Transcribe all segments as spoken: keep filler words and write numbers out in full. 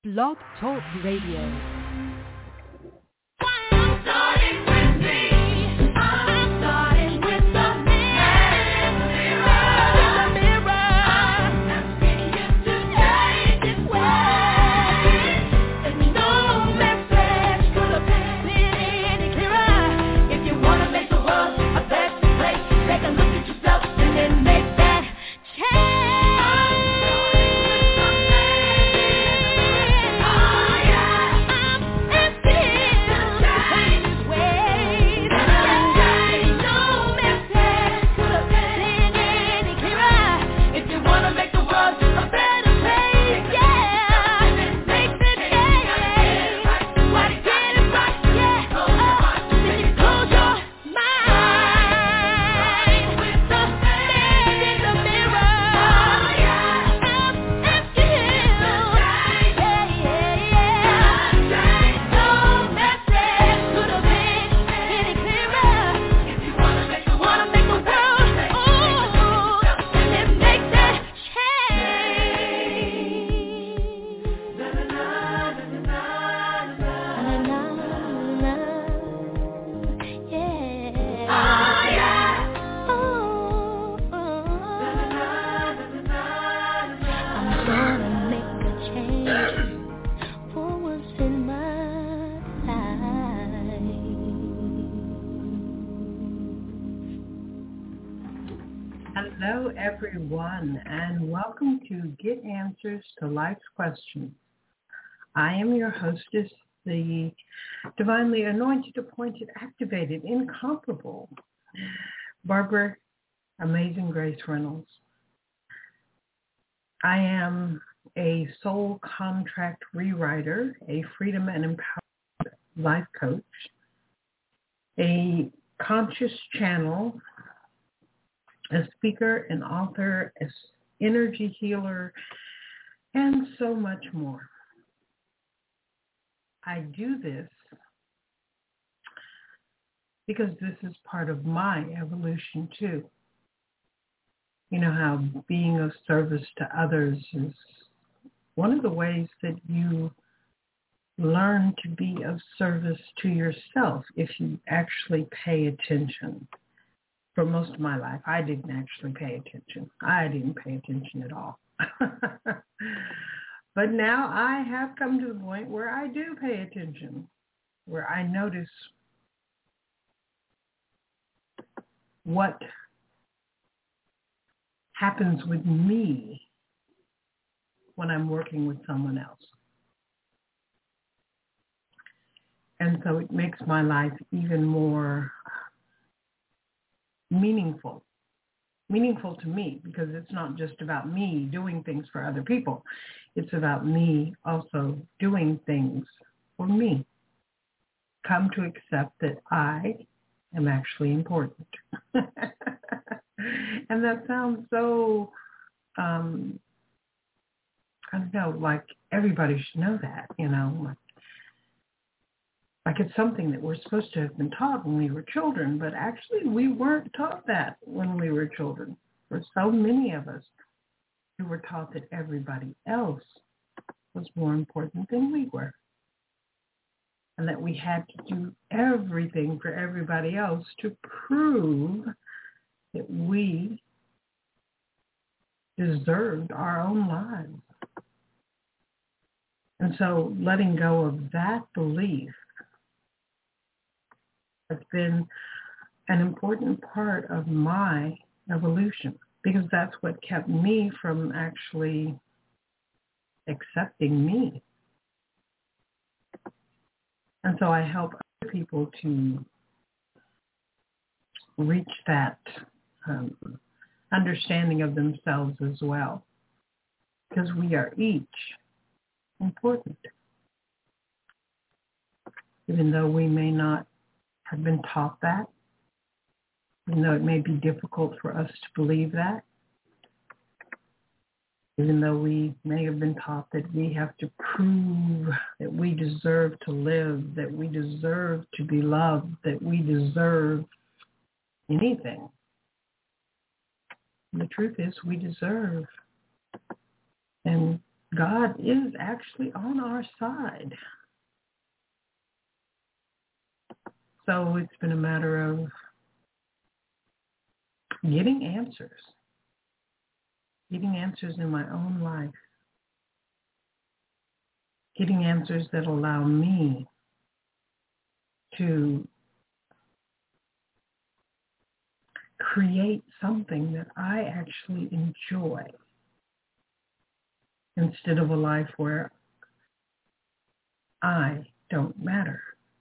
Blog Talk Radio. Hello, everyone, and welcome to Get Answers to Life's Questions. I am your hostess, the divinely anointed, appointed, activated, incomparable Barbara Amazing Grace Reynolds. I am a soul contract rewriter, a freedom and empowerment life coach, a conscious channel, a speaker, an author, an energy healer, and so much more. I do this because this is part of my evolution too. You know how being of service to others is one of the ways that you learn to be of service to yourself if you actually pay attention. For most of my life, I didn't actually pay attention. I didn't pay attention at all. But now I have come to the point where I do pay attention, where I notice what happens with me when I'm working with someone else. And so it makes my life even more meaningful, meaningful to me, because it's not just about me doing things for other people. It's about me also doing things for me. Come to accept that I am actually important. And that sounds so, um, I don't know, like everybody should know that, you know, like, Like it's something that we're supposed to have been taught when we were children, but actually we weren't taught that when we were children. For so many of us, we were taught that everybody else was more important than we were, and that we had to do everything for everybody else to prove that we deserved our own lives. And so letting go of that belief has been an important part of my evolution, because that's what kept me from actually accepting me. And so I help other people to reach that um, understanding of themselves as well, because we are each important, even though we may not have been taught that, even though it may be difficult for us to believe that, even though we may have been taught that we have to prove that we deserve to live, that we deserve to be loved, that we deserve anything. And the truth is we deserve. And God is actually on our side. So it's been a matter of getting answers, getting answers in my own life, getting answers that allow me to create something that I actually enjoy instead of a life where I don't matter.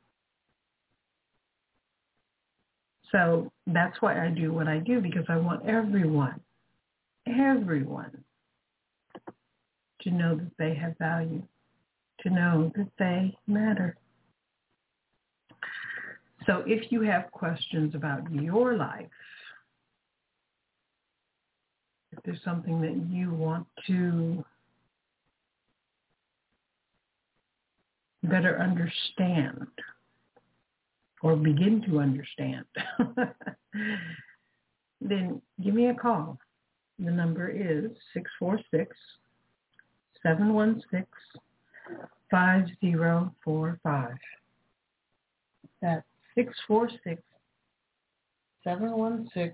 So that's why I do what I do, because I want everyone, everyone to know that they have value, to know that they matter. So if you have questions about your life, if there's something that you want to better understand or begin to understand, then give me a call. The number is six four six, seven one six, five zero four five. That's six four six, seven one six,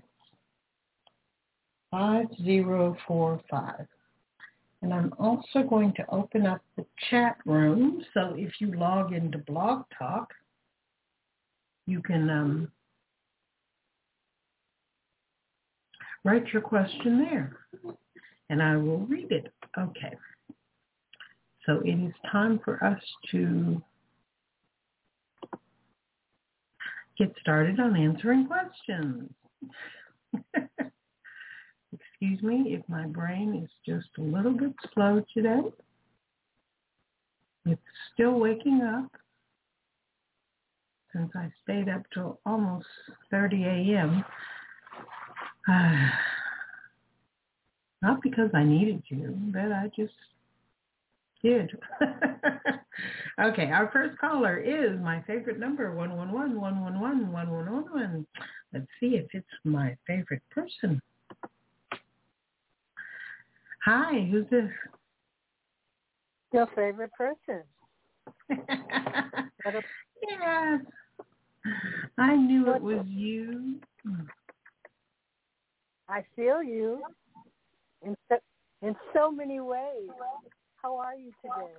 five zero four five. And I'm also going to open up the chat room. So if you log into Blog Talk, you can um, write your question there, and I will read it. Okay. So it is time for us to get started on answering questions. Excuse me if my brain is just a little bit slow today. It's still waking up since I stayed up till almost thirty a.m. Uh, not because I needed to, but I just did. Okay, our first caller is my favorite number, one one one, one one one, one one one one. Let's see if it's my favorite person. Hi, who's this? Your favorite person. Yes. I knew it was you. I feel you in so, in so many ways. How are you today?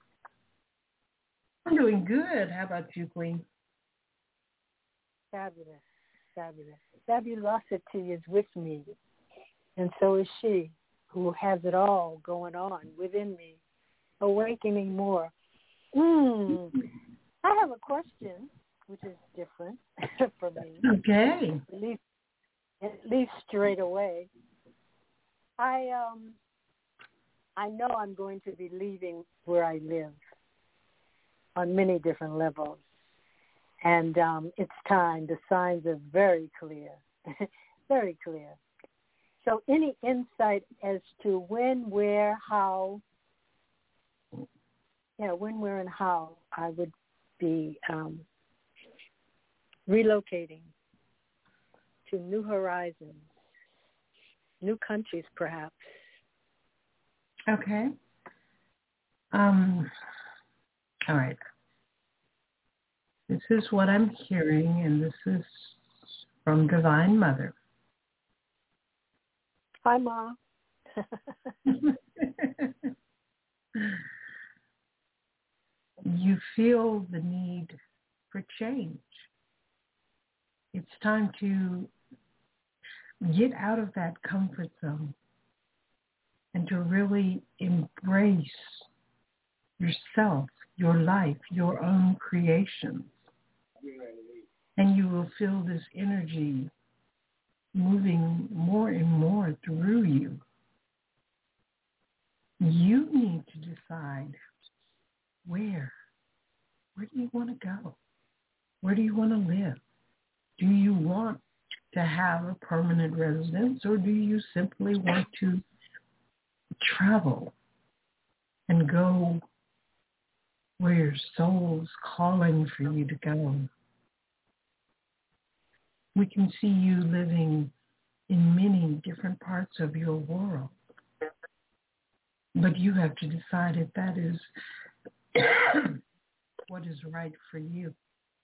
I'm doing good. How about you, Queen? Fabulous. Fabulous. Fabulosity is with me. And so is she, who has it all going on within me, awakening more. Mm. I have a question, which is different for me. Okay. At least, at least straight away. I um, I know I'm going to be leaving where I live on many different levels, and um, it's time. The signs are very clear, very clear. So, any insight as to when, where, how? Yeah, when, where, and how I would be um, relocating to new horizons, new countries, perhaps. Okay. Um. All right. This is what I'm hearing, and this is from Divine Mother. Hi, Ma. You feel the need for change. It's time to get out of that comfort zone and to really embrace yourself, your life, your own creations. And you will feel this energy moving more and more through you. You need to decide where. Where do you want to go? Where do you want to live? Do you want to have a permanent residence, or do you simply want to travel and go where your soul's calling for you to go? We can see you living in many different parts of your world. But you have to decide if that is what is right for you.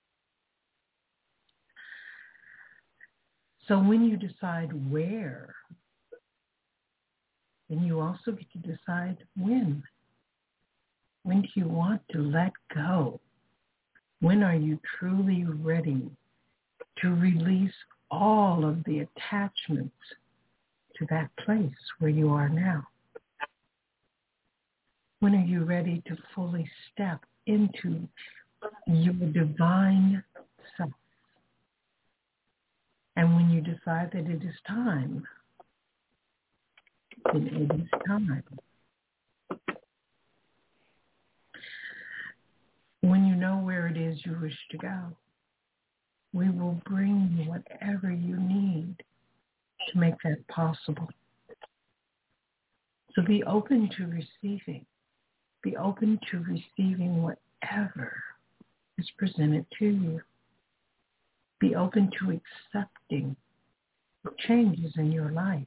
So when you decide where, then you also get to decide when. When do you want to let go? When are you truly ready to release all of the attachments to that place where you are now? When are you ready to fully step into your divine self? And when you decide that it is time, then it is time. When you know where it is you wish to go, we will bring you whatever you need to make that possible. So be open to receiving. Be open to receiving whatever is presented to you. Be open to accepting the changes in your life.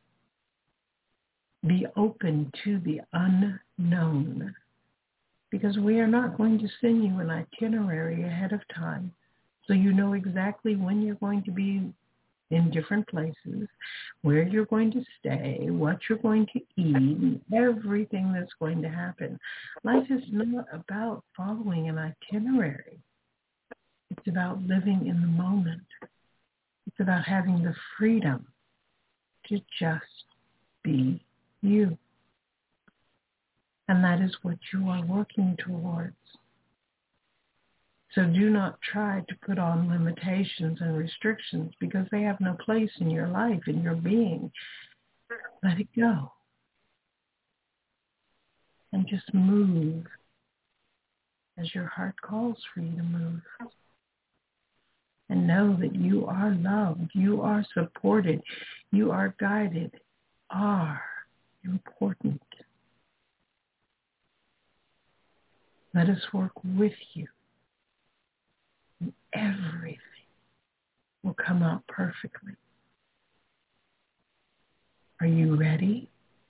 Be open to the unknown, because we are not going to send you an itinerary ahead of time so you know exactly when you're going to be in different places, where you're going to stay, what you're going to eat, and everything that's going to happen. Life is not about following an itinerary. It's about living in the moment. It's about having the freedom to just be you. And that is what you are working towards. So do not try to put on limitations and restrictions, because they have no place in your life, in your being. Let it go. And just move as your heart calls for you to move. And know that you are loved, you are supported, you are guided, are important. Let us work with you. And everything will come out perfectly. Are you ready?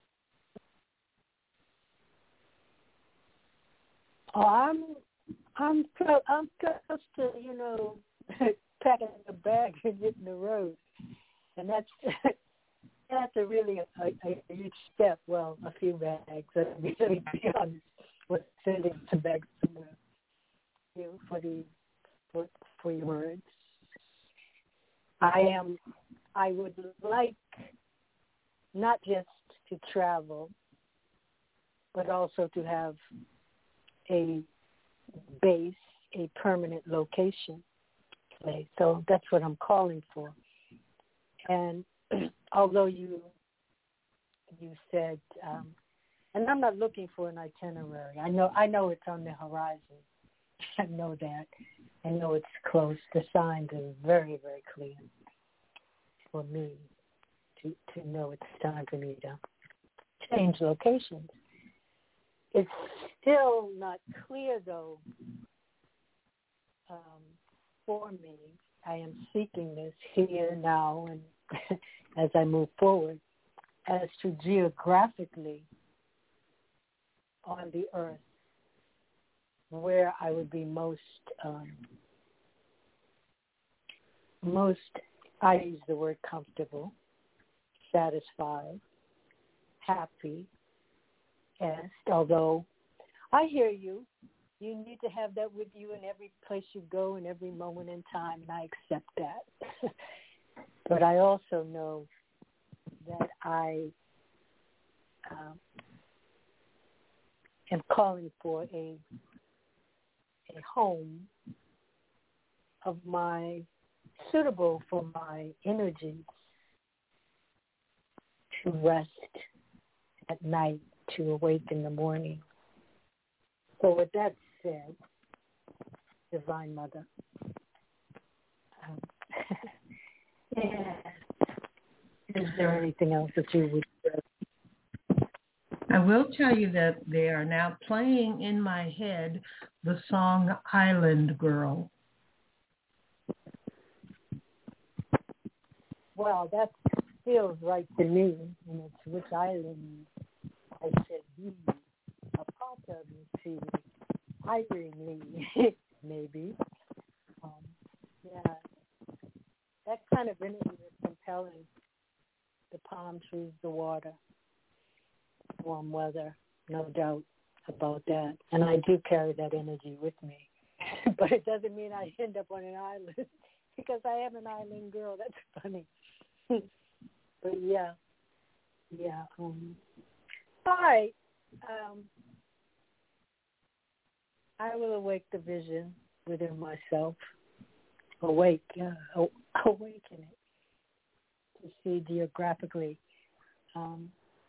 Oh, I'm, I'm, I'm close to, you know, packing a bag and hitting the road, and that's that's a really a, a, a huge step. Well, a few bags. Let me be honest with sending some bags somewhere. You know, for the for, for your words. I am. I would like not just to travel, but also to have a base, a permanent location. Place. So that's what I'm calling for. And although you you said, um, and I'm not looking for an itinerary. I know I know it's on the horizon. I know that. I know it's close. The signs are very, very clear for me to, to know it's time for me to change locations. It's still not clear, though, um, for me. I am seeking this here now and as I move forward as to geographically on the earth where I would be most, um, most, I use the word comfortable, satisfied, happy, yes, although I hear you. You need to have that with you in every place you go in every moment in time, and I accept that. But I also know that I um, am calling for a a home of my, suitable for my energy to rest at night, to awake in the morning. So with that said, Divine Mother, um, yeah. Is there anything else that you would say? I will tell you that they are now playing in my head the song Island Girl. Well, that feels right to me. And it's which island? I said be a part of you, see, hiringly, maybe. Um, yeah, that kind of energy is compelling. The palm trees, the water, warm weather, no doubt about that. And I do carry that energy with me. But it doesn't mean I end up on an island because I am an island girl. That's funny. But yeah, yeah. Um, all right. Um, I will awake the vision within myself. Awake, yeah, uh, awaken it to see geographically um,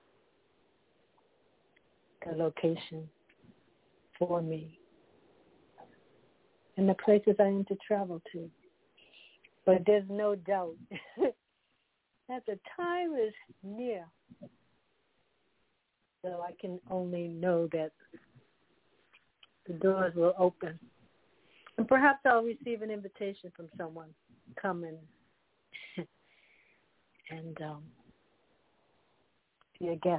the location for me and the places I need to travel to. But there's no doubt that the time is near. So I can only know that the doors will open. And perhaps I'll receive an invitation from someone. Come and, and um, be a guest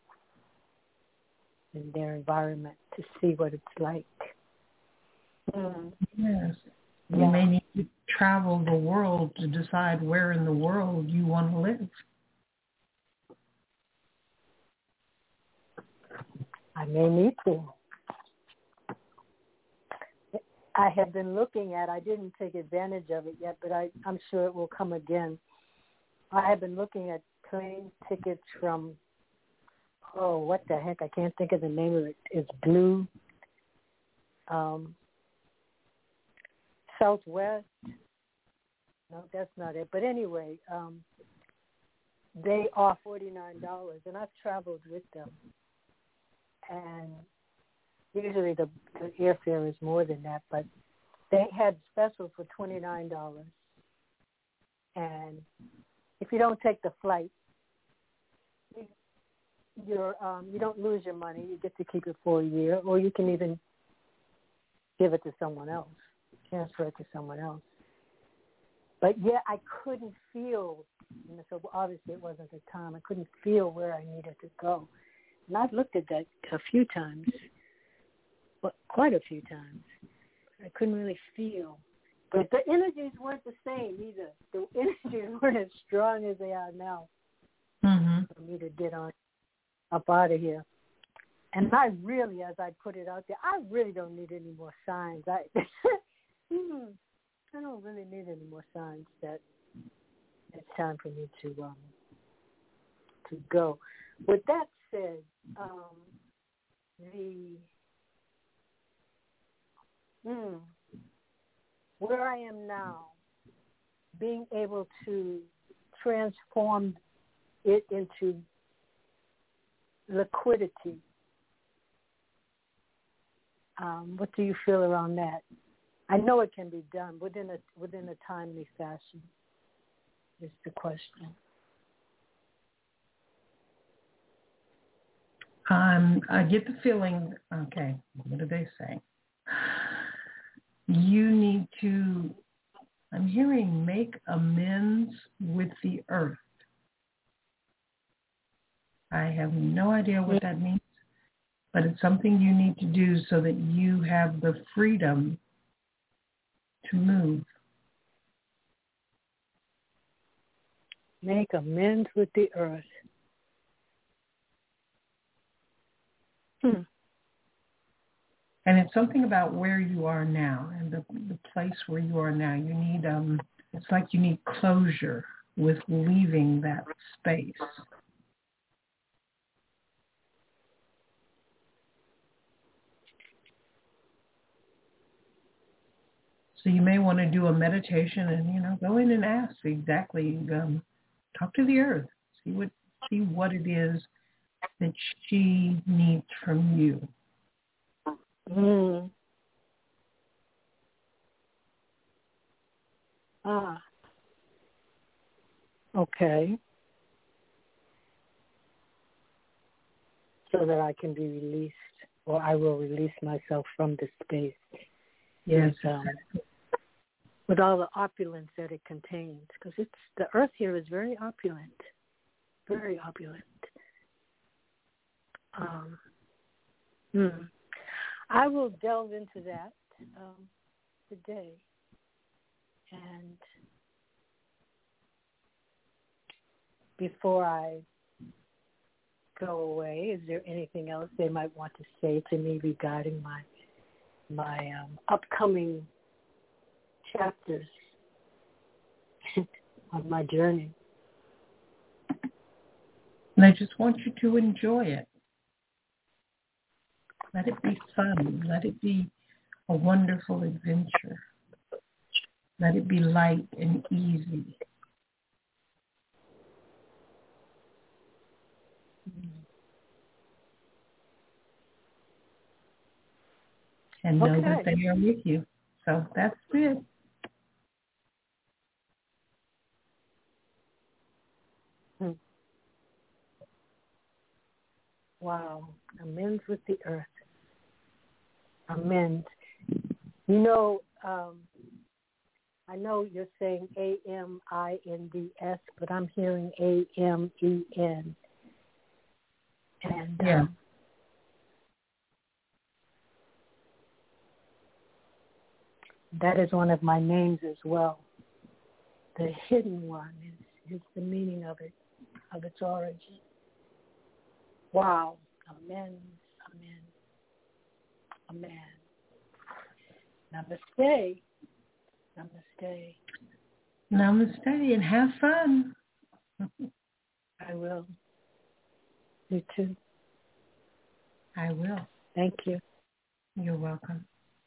in their environment to see what it's like. Mm. Yes. You Yeah. may need to travel the world to decide where in the world you want to live. I may need to. I have been looking at, I didn't take advantage of it yet, but I, I'm sure it will come again. I have been looking at plane tickets from, oh, what the heck, I can't think of the name of it. It's Blue, um, Southwest. No, that's not it. But anyway, um, they are forty-nine dollars, and I've traveled with them. And usually the, the airfare is more than that, but they had specials for twenty-nine dollars. And if you don't take the flight, you, you're, um, you don't lose your money. You get to keep it for a year, or you can even give it to someone else, transfer it to someone else. But, yeah, I couldn't feel, you know, so obviously it wasn't the time. I couldn't feel where I needed to go. And I've looked at that a few times, well, quite a few times. I couldn't really feel. But the energies weren't the same either. The energies weren't as strong as they are now Mm-hmm. for me to get on up out of here. And I really, as I put it out there, I really don't need any more signs. I, hmm, I don't really need any more signs that it's time for me to um, to go. With that said, um, the mm, where I am now, being able to transform it into liquidity. Um, what do you feel around that? I know it can be done within a within a timely fashion. Is the question. Um, I get the feeling, okay, what are they saying? You need to, I'm hearing make amends with the earth. I have no idea what that means, but it's something you need to do so that you have the freedom to move. Make amends with the earth. Hmm. And it's something about where you are now and the, the place where you are now. You need, um, it's like you need closure with leaving that space. So you may want to do a meditation and, you know, go in and ask exactly, um, talk to the earth, see what, see what it is that she needs from you. Mm. Ah. Okay. So that I can be released, or I will release myself from this space. Yes. With, um, with all the opulence that it contains, because it's the earth here is very opulent, very opulent. Um, Hmm. I will delve into that um, today. And before I go away, is there anything else they might want to say to me regarding my my um, upcoming chapters on my journey? And I just want you to enjoy it. Let it be fun. Let it be a wonderful adventure. Let it be light and easy. And know Okay. that they are with you. So that's it. Hmm. Wow. Amends with the earth. Amends. You know, um, I know you're saying A M I N D S, but I'm hearing A M E N. And Yeah. um, that is one of my names as well. The hidden one is, is the meaning of it, of its origin. Wow. Amen. Amen. Amen. Namaste. Namaste. Namaste and have fun. I will. You too. I will. Thank you. You're welcome.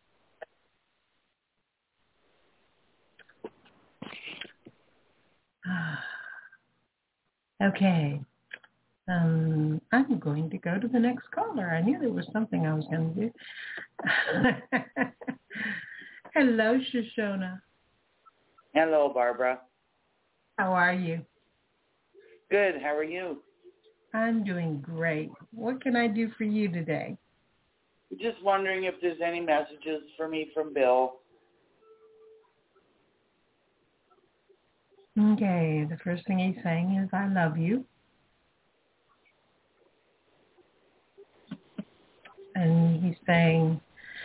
Okay. Um, I'm going to go to the next caller. I knew there was something I was going to do. Hello, Shoshona. Hello, Barbara. How are you? Good. How are you? I'm doing great. What can I do for you today? Just wondering if there's any messages for me from Bill. Okay, the first thing he's saying is, I love you. And he's saying,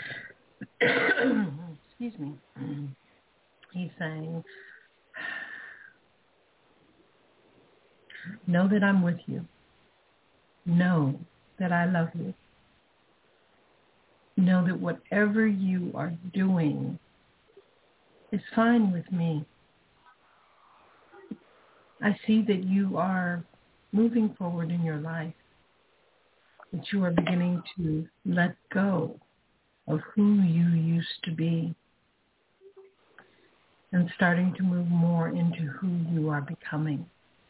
excuse me, he's saying, know that I'm with you. Know that I love you. Know that whatever you are doing is fine with me. I see that you are moving forward in your life, that you are beginning to let go of who you used to be and starting to move more into who you are becoming.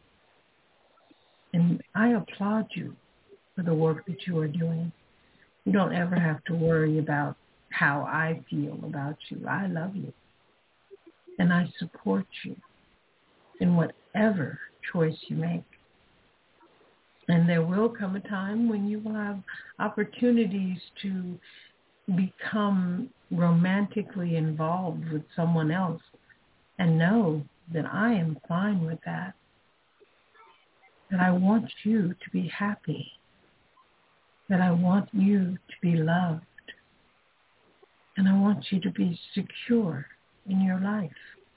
And I applaud you for the work that you are doing. You don't ever have to worry about how I feel about you. I love you. And I support you in whatever choice you make. And there will come a time when you will have opportunities to become romantically involved with someone else. And know that I am fine with that. That I want you to be happy. That I want you to be loved. And I want you to be secure in your life.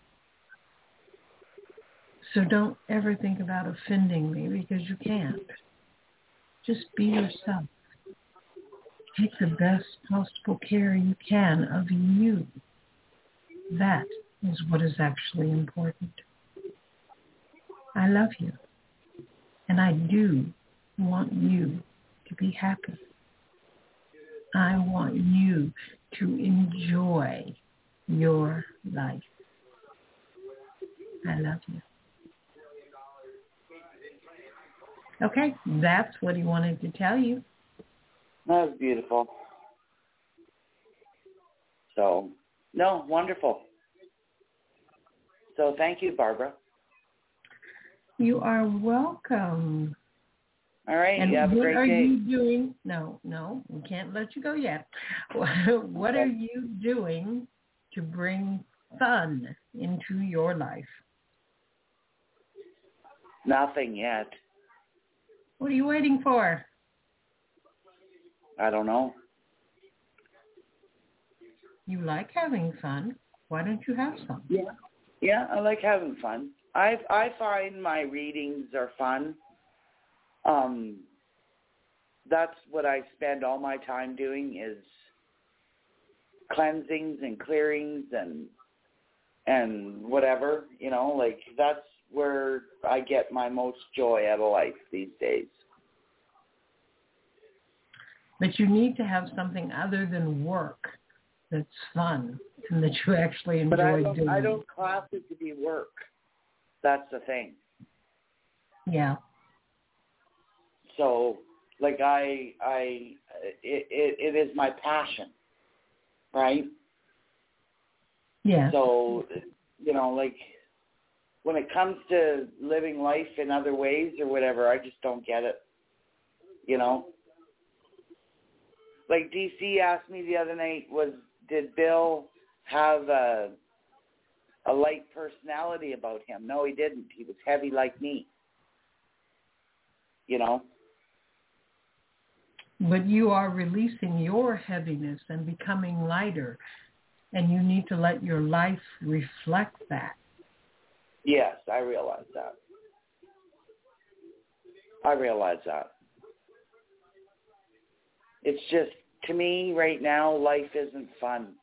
So don't ever think about offending me because you can't. Just be yourself. Take the best possible care you can of you. That is what is actually important. I love you. And I do want you to be happy. I want you to enjoy your life. I love you. Okay, that's what he wanted to tell you. That was beautiful. So, no, wonderful. So thank you, Barbara. You are welcome. All right, And you have a what great are day. you doing? No, no, we can't let you go yet. What are you doing to bring fun into your life? Nothing yet. What are you waiting for? I don't know. You like having fun. Why don't you have some? Yeah. Yeah, I like having fun. I I find my readings are fun. Um, that's what I spend all my time doing is cleansings and clearings and and whatever, you know, like that's where I get my most joy out of life these days. But you need to have something other than work that's fun and that you actually enjoy but I don't, doing. I don't class it to be work. That's the thing. Yeah. So, like I, I, it, it, it is my passion, right? Yeah. So, you know, like when it comes to living life in other ways or whatever, I just don't get it, you know? Like D C asked me the other night, was, did Bill have a, a light personality about him? No, he didn't. He was heavy like me, you know? But you are releasing your heaviness and becoming lighter, and you need to let your life reflect that. Yes, I realize that. I realize that. It's just, to me right now, life isn't fun,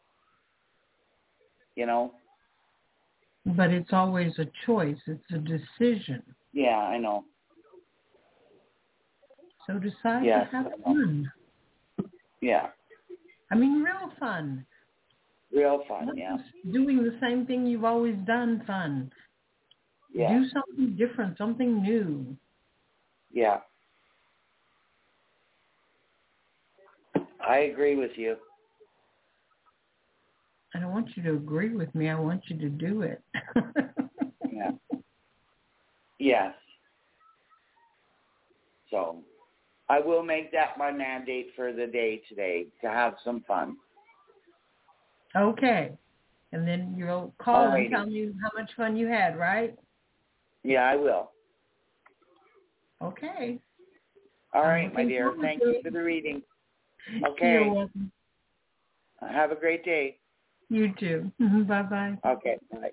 you know? But it's always a choice. It's a decision. Yeah, I know. So decide Yes, to have I know. fun. Yeah, I mean, real fun. real fun, Not yeah. just doing the same thing you've always done fun. Yeah, Do something different, something new. yeah. I agree with you. I don't want you to agree with me. I want you to do it. Yeah. Yes. So I will make that my mandate for the day today, to have some fun. Okay. And then you'll call Alrighty. and tell me how much fun you had, right? Yeah, I will. Okay. All I'm right, my looking dear. forward Thank to you it. for the reading. You're Okay. welcome. Have a great day. You too. Bye-bye. Okay, bye.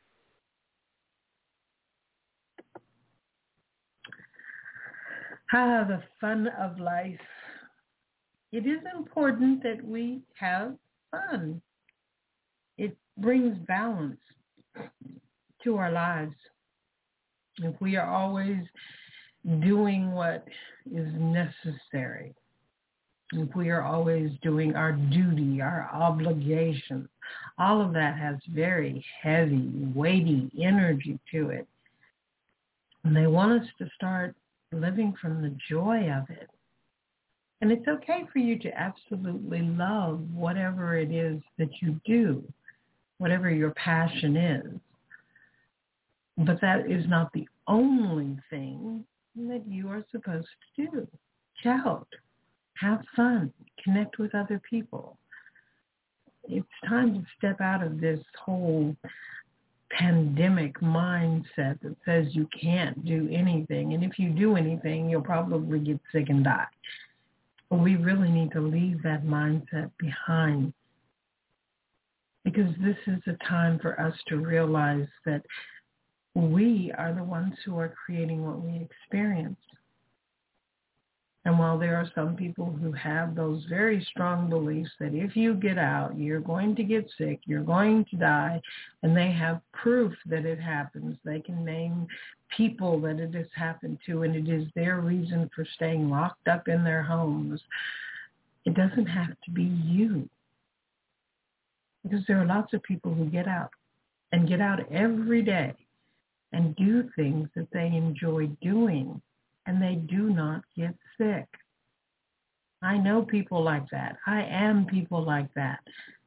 Ah, the fun of life. It is important that we have fun. It brings balance to our lives. If we are always doing what is necessary, if we are always doing our duty, our obligation, all of that has very heavy, weighty energy to it. And they want us to start living from the joy of it. And it's okay for you to absolutely love whatever it is that you do, whatever your passion is. But that is not the only thing that you are supposed to do. Get out, have fun, connect with other people. It's time to step out of this whole pandemic mindset that says you can't do anything. And if you do anything, you'll probably get sick and die. But we really need to leave that mindset behind, because this is a time for us to realize that we are the ones who are creating what we experience. And while there are some people who have those very strong beliefs that if you get out, you're going to get sick, you're going to die, and they have proof that it happens. They can name people that it has happened to, and it is their reason for staying locked up in their homes. It doesn't have to be you. Because there are lots of people who get out and get out every day and do things that they enjoy doing, and they do not get sick. I know people like that. I am people like that.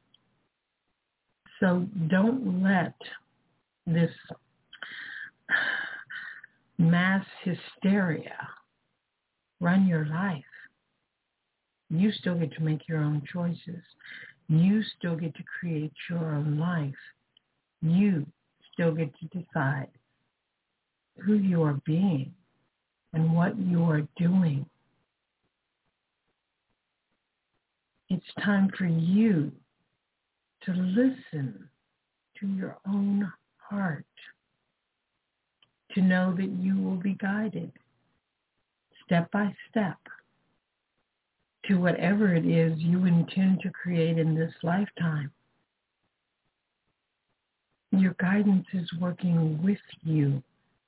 So don't let this mass hysteria run your life. You still get to make your own choices. You still get to create your own life. You still get to decide who you are being and what you are doing. It's time for you to listen to your own heart, to know that you will be guided step by step to whatever it is you intend to create in this lifetime. Your guidance is working with you.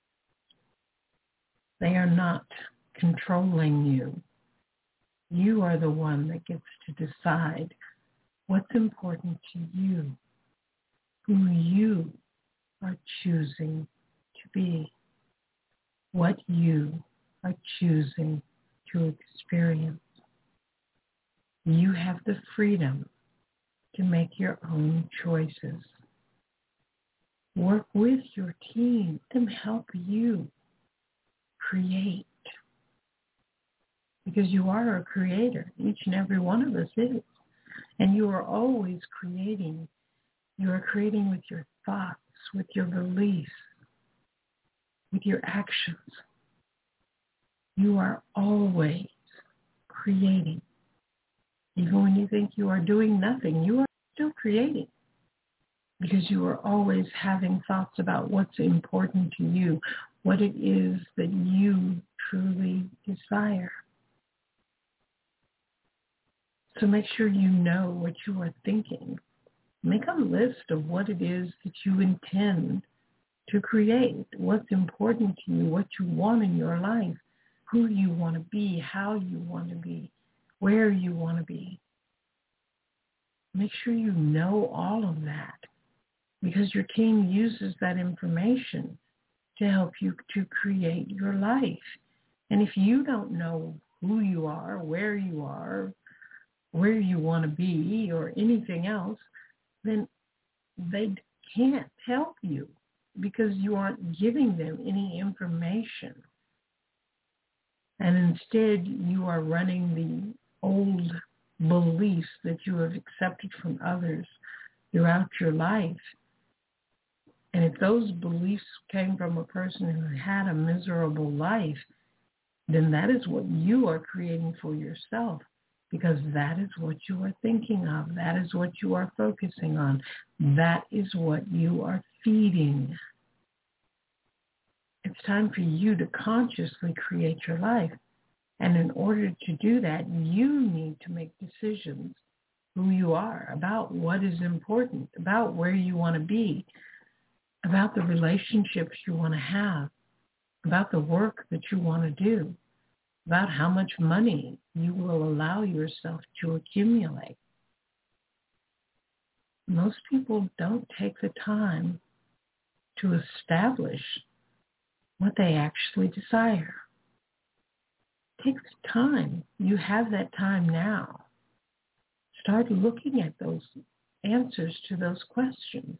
They are not controlling you. You are the one that gets to decide what's important to you, who you are choosing to be, what you are choosing to experience. You have the freedom to make your own choices. Work with your team and help you create. Because you are a creator. Each and every one of us is. And you are always creating. You are creating with your thoughts, with your beliefs, with your actions. You are always creating. Even when you think you are doing nothing, you are still creating. Because you are always having thoughts about what's important to you, what it is that you truly desire. So make sure you know what you are thinking. Make a list of what it is that you intend to create, what's important to you, what you want in your life, who you want to be, how you want to be, where you want to be. Make sure you know all of that, because your team uses that information to help you to create your life. And if you don't know who you are, where you are, where you want to be, or anything else, then they can't help you because you aren't giving them any information. And instead, you are running the old beliefs that you have accepted from others throughout your life. And if those beliefs came from a person who had a miserable life, then that is what you are creating for yourself, because that is what you are thinking of. That is what you are focusing on. That is what you are feeding. It's time for you to consciously create your life. And in order to do that, you need to make decisions who you are, about what is important, about where you want to be, about the relationships you want to have, about the work that you want to do, about how much money you will allow yourself to accumulate. Most people don't take the time to establish what they actually desire. It takes time. You have that time now. Start looking at those answers to those questions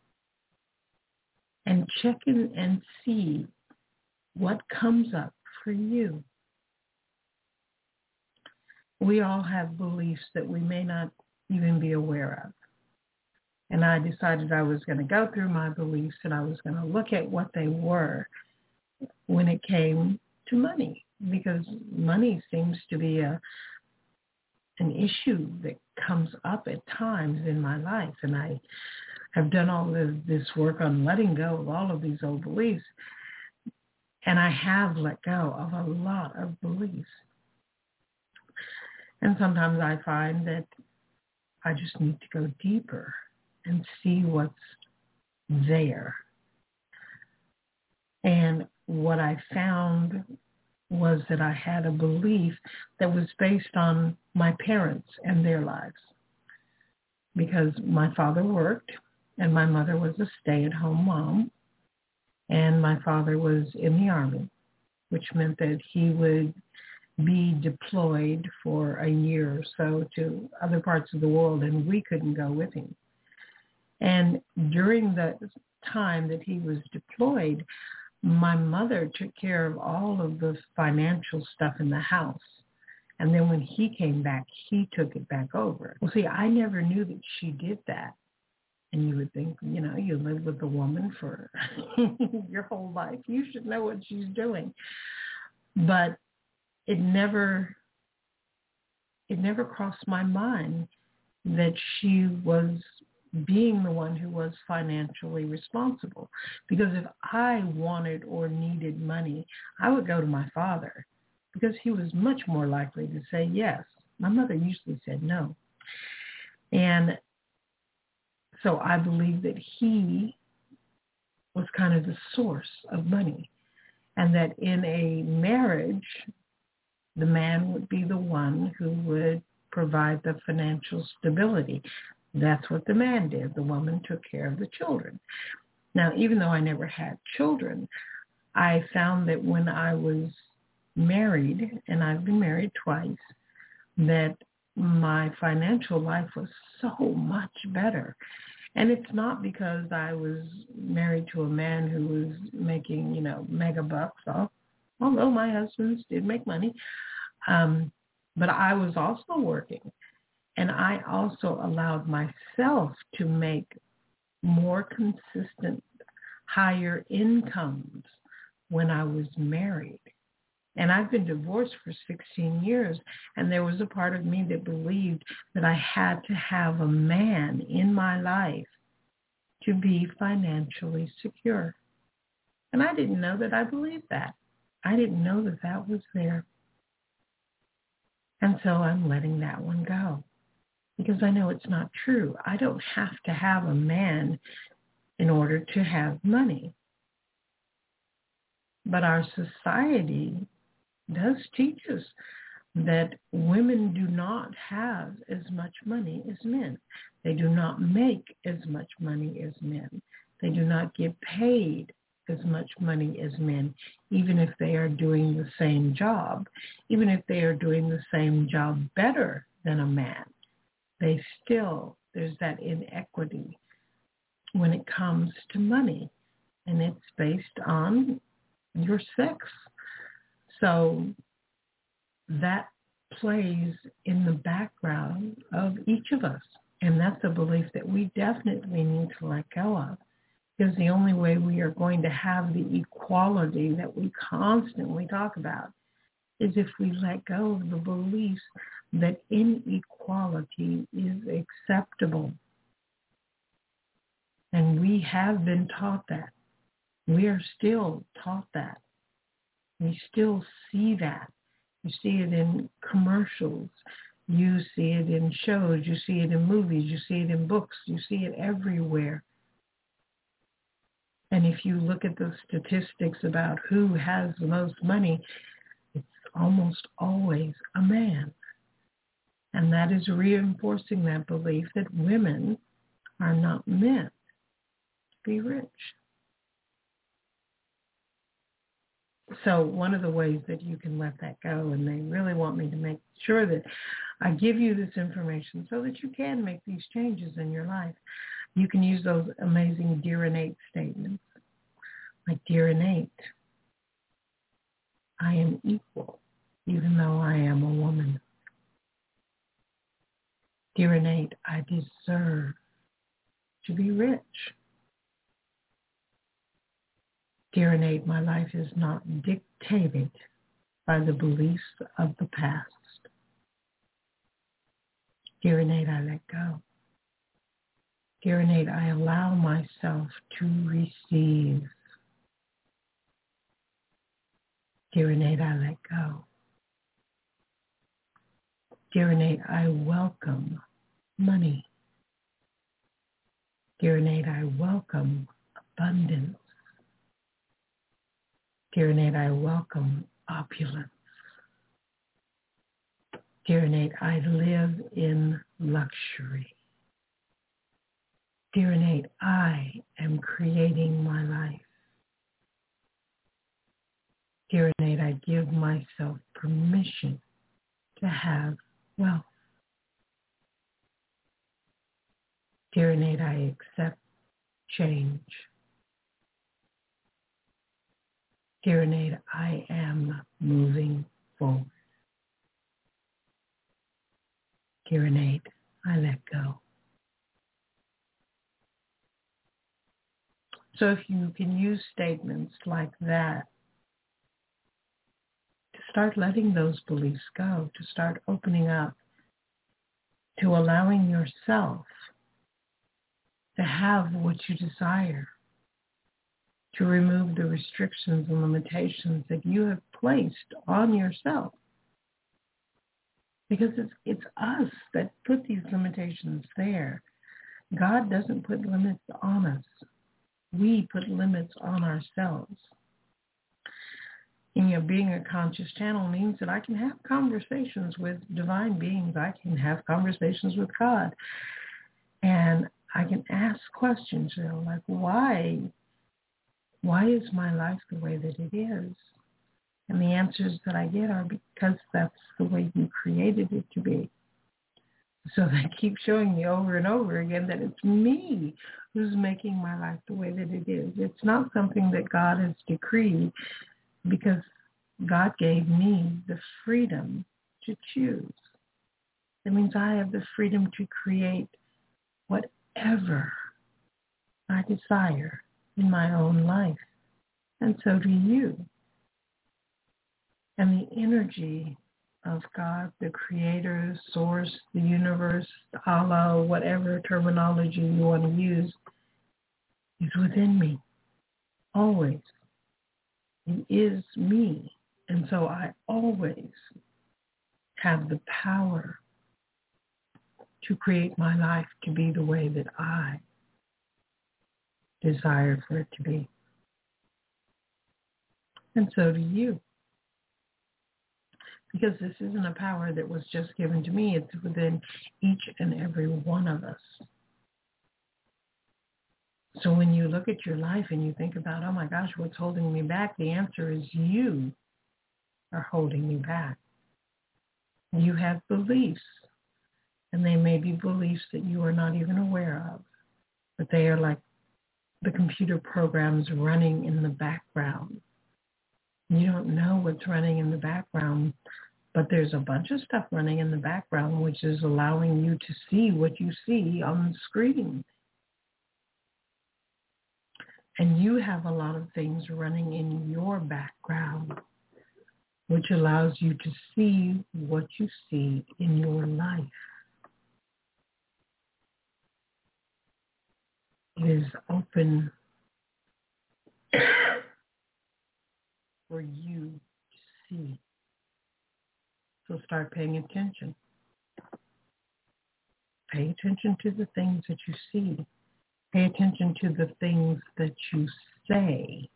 and check in and see what comes up for you. We all have beliefs that we may not even be aware of. And I decided I was going to go through my beliefs and I was going to look at what they were when it came to money, because money seems to be a an issue that comes up at times in my life. And I have done all of this work on letting go of all of these old beliefs. And I have let go of a lot of beliefs. And sometimes I find that I just need to go deeper and see what's there. And what I found was that I had a belief that was based on my parents and their lives. Because my father worked and my mother was a stay-at-home mom. And my father was in the Army, which meant that he would be deployed for a year or so to other parts of the world, and we couldn't go with him. And during the time that he was deployed, my mother took care of all of the financial stuff in the house. And then when he came back, he took it back over. Well, see, I never knew that she did that. And you would think, you know, you live with a woman for your whole life. You should know what she's doing. But it never, it never crossed my mind that she was being the one who was financially responsible. Because if I wanted or needed money, I would go to my father because he was much more likely to say yes. My mother usually said no. And so I believe that he was kind of the source of money, and that in a marriage, the man would be the one who would provide the financial stability. That's what the man did. The woman took care of the children. Now, even though I never had children, I found that when I was married, and I've been married twice, that my financial life was so much better. And it's not because I was married to a man who was making, you know, mega bucks, although my husbands did make money. Um, but I was also working. And I also allowed myself to make more consistent, higher incomes when I was married. And I've been divorced for sixteen years, and there was a part of me that believed that I had to have a man in my life to be financially secure. And I didn't know that I believed that. I didn't know that that was there. And so I'm letting that one go because I know it's not true. I don't have to have a man in order to have money. But our society does teach us that women do not have as much money as men. They do not make as much money as men. They do not get paid as much money as men, even if they are doing the same job, even if they are doing the same job better than a man. They still, there's that inequity when it comes to money, and it's based on your sex. So that plays in the background of each of us. And that's a belief that we definitely need to let go of. Because the only way we are going to have the equality that we constantly talk about is if we let go of the beliefs that inequality is acceptable. And we have been taught that. We are still taught that. We still see that. You see it in commercials. You see it in shows. You see it in movies. You see it in books. You see it everywhere. And if you look at the statistics about who has the most money, it's almost always a man. And that is reinforcing that belief that women are not meant to be rich. So one of the ways that you can let that go, and they really want me to make sure that I give you this information so that you can make these changes in your life. You can use those amazing Dear Innate statements. Like, Dear Innate, I am equal, even though I am a woman. Dear Innate, I deserve to be rich. Dear Innate, my life is not dictated by the beliefs of the past. Dear Innate, I let go. Dear Innate, I allow myself to receive. Dear Innate, I let go. Dear Innate, I welcome money. Dear Innate, I welcome abundance. Dear Innate, I welcome opulence. Dear Innate, I live in luxury. Dear Innate, I am creating my life. Dear Innate, I give myself permission to have wealth. Dear Innate, I accept change. Dear Innate, I am moving forward. Dear Innate, I let go. So if you can use statements like that to start letting those beliefs go, to start opening up, to allowing yourself to have what you desire, to remove the restrictions and limitations that you have placed on yourself. Because it's, it's us that put these limitations there. God doesn't put limits on us. We put limits on ourselves. And, you know, being a conscious channel means that I can have conversations with divine beings. I can have conversations with God. And I can ask questions, you know, like, why? Why is my life the way that it is? And the answers that I get are because that's the way you created it to be. So they keep showing me over and over again that it's me who's making my life the way that it is. It's not something that God has decreed, because God gave me the freedom to choose. That means I have the freedom to create whatever I desire in my own life. And so do you. And the energy of God, the creator, source, the universe, Allah, whatever terminology you want to use, is within me, always. It is me. And so I always have the power to create my life to be the way that I desire for it to be. And so do you. Because this isn't a power that was just given to me. It's within each and every one of us. So when you look at your life and you think about, oh my gosh, what's holding me back? The answer is you are holding you back. You have beliefs, and they may be beliefs that you are not even aware of, but they are like the computer programs running in the background. You don't know what's running in the background, but there's a bunch of stuff running in the background which is allowing you to see what you see on the screen. And you have a lot of things running in your background which allows you to see what you see in your life. It is open for you to see. So start paying attention. Pay attention to the things that you see. Pay attention to the things that you say.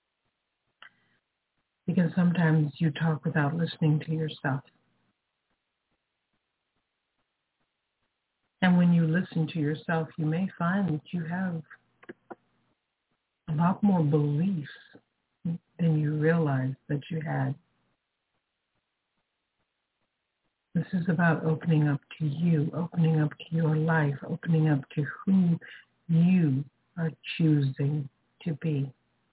Because sometimes you talk without listening to yourself. And when you listen to yourself, you may find that you have a lot more beliefs than you realized that you had. This is about opening up to you, opening up to your life, opening up to who you are choosing to be.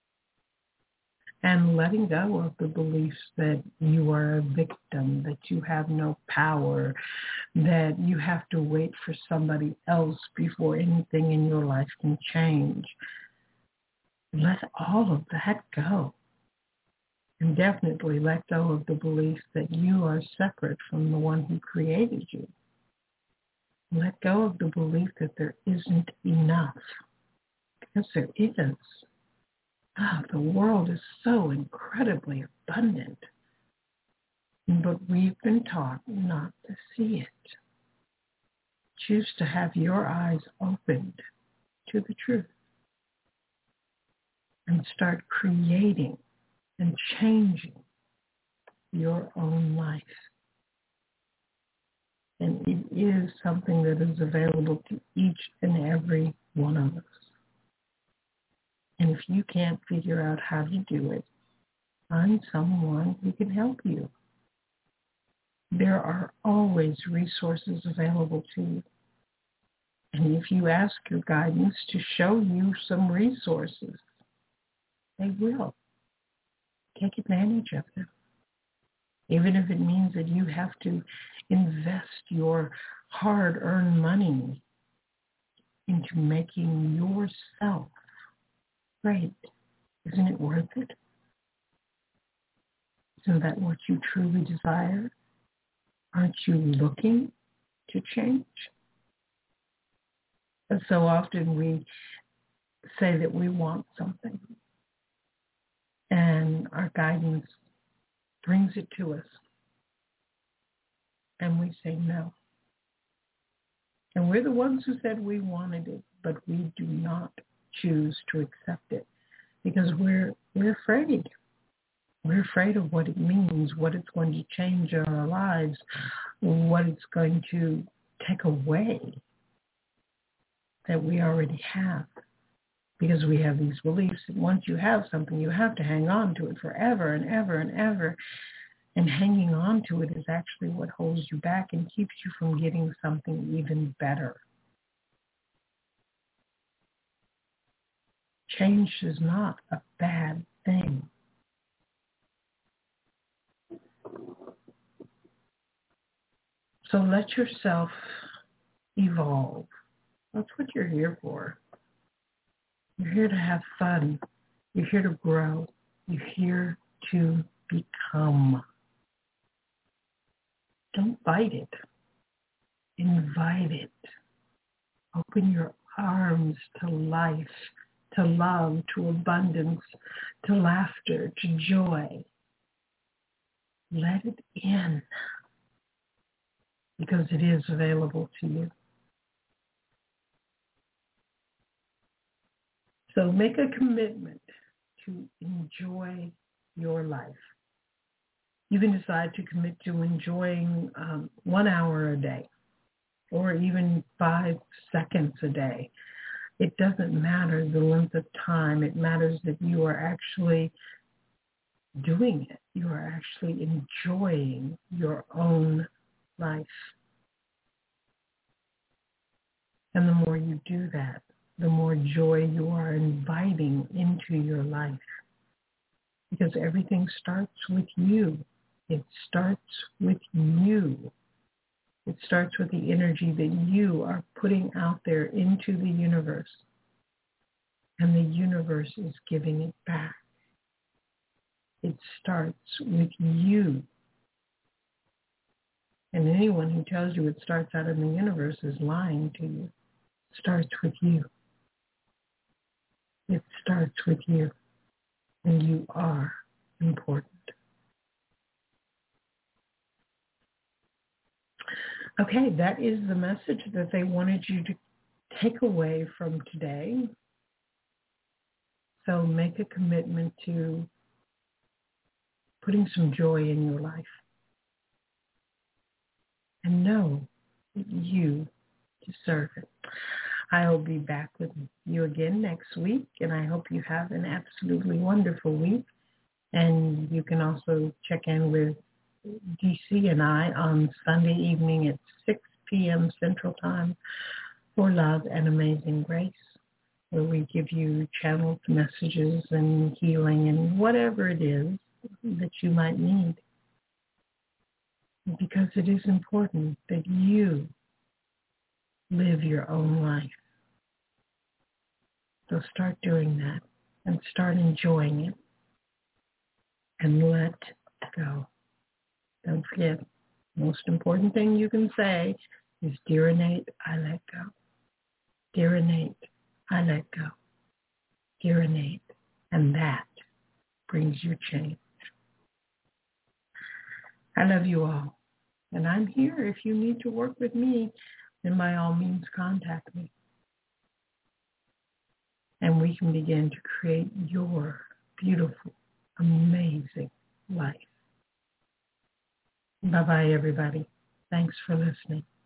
And letting go of the beliefs that you are a victim, that you have no power, that you have to wait for somebody else before anything in your life can change. Let all of that go. And definitely let go of the belief that you are separate from the one who created you. Let go of the belief that there isn't enough, because there is. Oh, the world is so incredibly abundant, but we've been taught not to see it. Choose to have your eyes opened to the truth and start creating and changing your own life. And it is something that is available to each and every one of us. And if you can't figure out how to do it, find someone who can help you. There are always resources available to you. And if you ask your guidance to show you some resources, they will. Take advantage of them. Even if it means that you have to invest your hard-earned money into making yourself great. Isn't it worth it? Isn't that what you truly desire? Aren't you looking to change? And so often we say that we want something, and our guidance brings it to us, and we say no. And we're the ones who said we wanted it, but we do not choose to accept it because we're we're afraid. We're afraid of what it means, what it's going to change in our lives, what it's going to take away that we already have. Because we have these beliefs that once you have something, you have to hang on to it forever and ever and ever. And hanging on to it is actually what holds you back and keeps you from getting something even better. Change is not a bad thing. So let yourself evolve. That's what you're here for. You're here to have fun. You're here to grow. You're here to become. Don't fight it. Invite it. Open your arms to life, to love, to abundance, to laughter, to joy. Let it in because it is available to you. So make a commitment to enjoy your life. You can decide to commit to enjoying um, one hour a day or even five seconds a day. It doesn't matter the length of time. It matters that you are actually doing it. You are actually enjoying your own life. And the more you do that, the more joy you are inviting into your life. Because everything starts with you. It starts with you. It starts with the energy that you are putting out there into the universe. And the universe is giving it back. It starts with you. And anyone who tells you it starts out in the universe is lying to you. It starts with you. It starts with you. And you are important. Okay, that is the message that they wanted you to take away from today. So make a commitment to putting some joy in your life. And know that you deserve it. I will be back with you again next week, and I hope you have an absolutely wonderful week. And you can also check in with D C and I on Sunday evening at six p.m. Central Time for Love and Amazing Grace, where we give you channeled messages and healing and whatever it is that you might need. Because it is important that you live your own life. So start doing that and start enjoying it and let go. Don't forget, the most important thing you can say is, Dear Innate, I let go. Dear Innate, I let go. Dear Innate. And that brings you change. I love you all. And I'm here. If you need to work with me, then by all means contact me. And we can begin to create your beautiful, amazing life. Bye-bye, everybody. Thanks for listening.